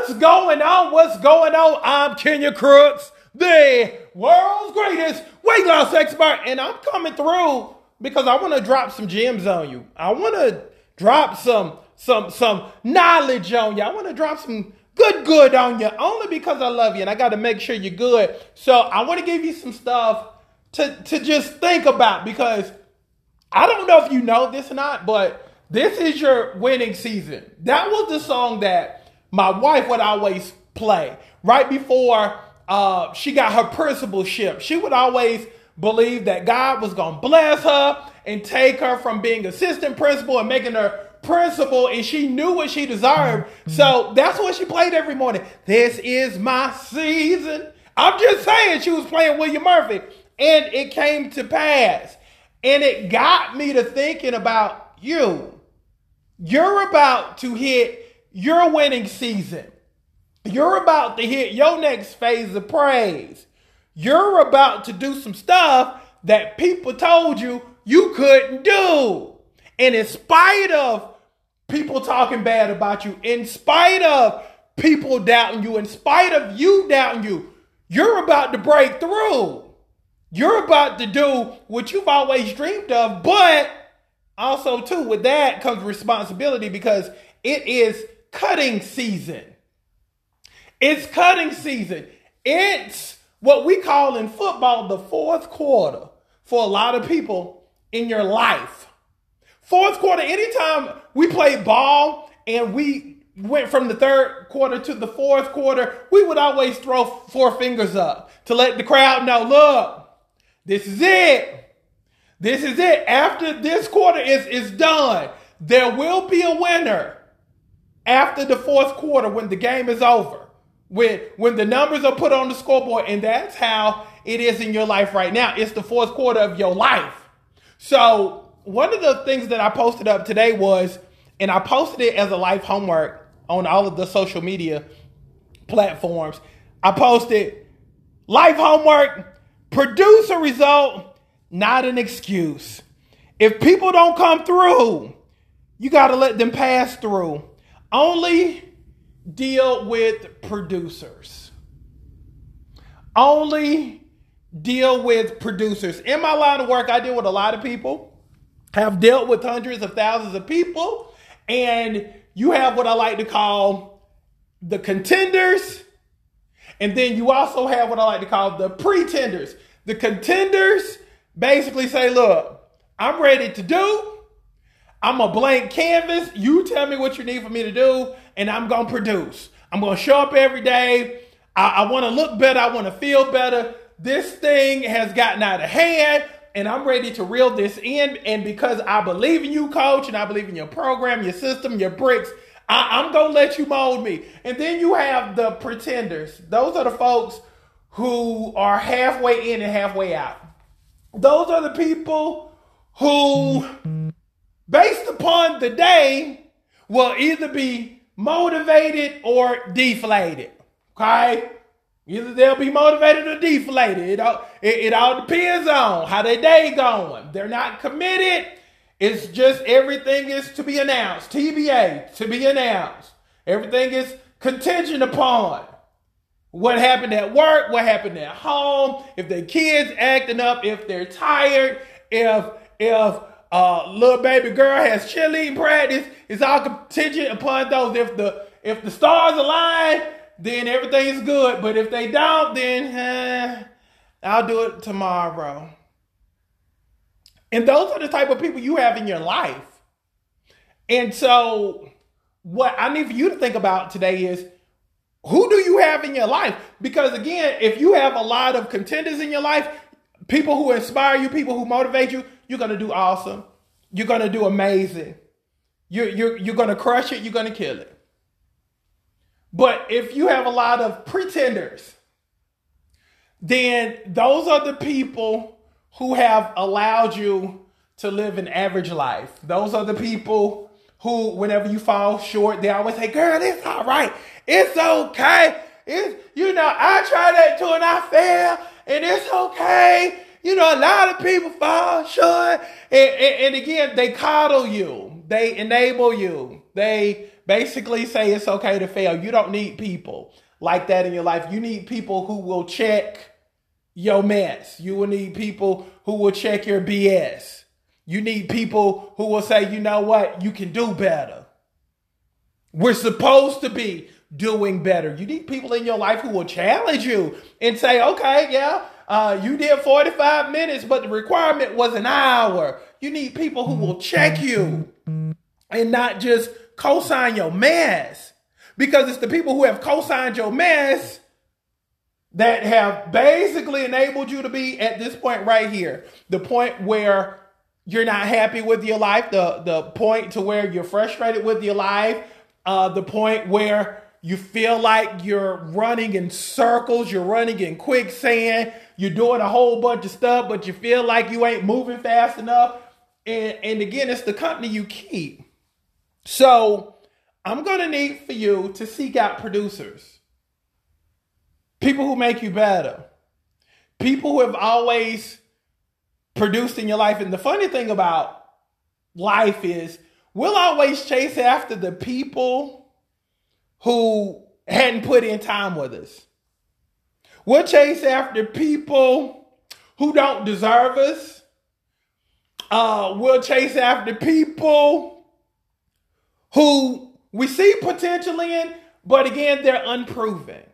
What's going on? What's going on? I'm Kenya Crooks, the world's greatest weight loss expert, and I'm coming through because I want to drop some gems on you. I want to drop some knowledge on you. I want to drop some good on you, only because I love you, and I got to make sure you're good. So I want to give you some stuff to just think about, because I don't know if you know this or not, but this is your winning season. That was the song that my wife would always play right before she got her principalship. She would always believe that God was going to bless her and take her from being assistant principal and making her principal, and she knew what she deserved. So that's what she played every morning. This is my season. I'm just saying, she was playing William Murphy, and it came to pass. And it got me to thinking about you. You're about to hit your winning season. You're about to hit your next phase of praise. You're about to do some stuff that people told you you couldn't do. And in spite of people talking bad about you, in spite of people doubting you, in spite of you doubting you, you're about to break through. You're about to do what you've always dreamed of, but also too, with that comes responsibility, because it is cutting season. It's cutting season. It's what we call in football the fourth quarter for a lot of people in your life. Fourth quarter, anytime we played ball and we went from the third quarter to the fourth quarter, we would always throw four fingers up to let the crowd know, look, this is it. This is it. After this quarter is done, there will be a winner after the fourth quarter when the game is over, when the numbers are put on the scoreboard. And that's how it is in your life right now. It's the fourth quarter of your life. So one of the things that I posted up today was, and I posted it as a life homework on all of the social media platforms. I posted life homework, produce a result, not an excuse. If people don't come through, you got to let them pass through. Only deal with producers. Only deal with producers. In my line of work, I deal with a lot of people. Have dealt with hundreds of thousands of people. And you have what I like to call the contenders. And then you also have what I like to call the pretenders. The contenders basically say, look, I'm ready to do. I'm a blank canvas. You tell me what you need for me to do, and I'm going to produce. I'm going to show up every day. I want to look better. I want to feel better. This thing has gotten out of hand, and I'm ready to reel this in. And because I believe in you, coach, and I believe in your program, your system, your bricks, I'm going to let you mold me. And then you have the pretenders. Those are the folks who are halfway in and halfway out. Those are the people who, based upon the day, will either be motivated or deflated. Okay? Either they'll be motivated or deflated. It all depends on how their day going. They're not committed. It's just everything is to be announced. TBA, to be announced. Everything is contingent upon what happened at work, what happened at home, if their kids acting up, if they're tired, if little baby girl has cheerleading practice. It's all contingent upon those. If the stars align, then everything is good. But if they don't, then I'll do it tomorrow. And those are the type of people you have in your life. And so what I need for you to think about today is, who do you have in your life? Because again, if you have a lot of contenders in your life, people who inspire you, people who motivate you, you're going to do awesome. You're going to do amazing. You're going to crush it. You're going to kill it. But if you have a lot of pretenders, then those are the people who have allowed you to live an average life. Those are the people who, whenever you fall short, they always say, girl, it's all right. It's okay. I tried that too and I failed, and it's okay. A lot of people fall short. And again, they coddle you. They enable you. They basically say it's okay to fail. You don't need people like that in your life. You need people who will check your mess. You will need people who will check your BS. You need people who will say, you know what, you can do better. We're supposed to be doing better. You need people in your life who will challenge you and say, okay, yeah, you did 45 minutes, but the requirement was an hour. You need people who will check you and not just co-sign your mess. Because it's the people who have co-signed your mess that have basically enabled you to be at this point right here. The point where you're not happy with your life, the point to where you're frustrated with your life, the point where you feel like you're running in circles, you're running in quicksand, you're doing a whole bunch of stuff, but you feel like you ain't moving fast enough. And again, it's the company you keep. So I'm going to need for you to seek out producers. People who make you better. People who have always produced in your life. And the funny thing about life is we'll always chase after the people who hadn't put in time with us. We'll chase after people who don't deserve us. We'll chase after people who we see potential in, but again, they're unproven.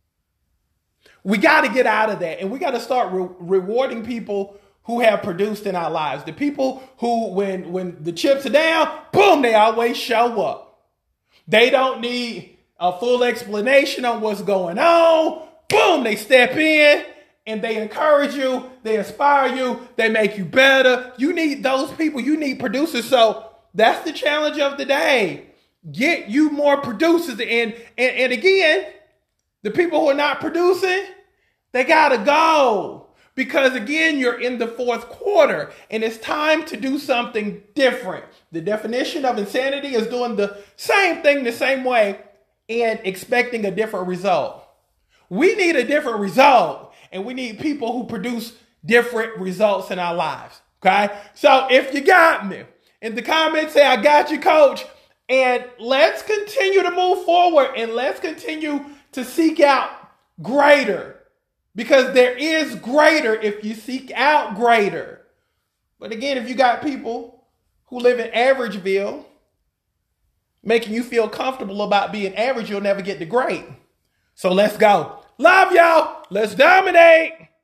We got to get out of that, and we got to start rewarding people who have produced in our lives. The people who, when the chips are down, boom, they always show up. They don't need a full explanation on what's going on. Boom, they step in and they encourage you. They inspire you. They make you better. You need those people. You need producers. So that's the challenge of the day. Get you more producers. And again, the people who are not producing, they got to go. Because again, you're in the fourth quarter and it's time to do something different. The definition of insanity is doing the same thing the same way and expecting a different result. We need a different result, and we need people who produce different results in our lives. Okay? So if you got me, in the comments say, I got you, coach. And let's continue to move forward and let's continue to seek out greater. Because there is greater if you seek out greater. But again, if you got people who live in Averageville, making you feel comfortable about being average, you'll never get to great. So let's go. Love y'all. Let's dominate.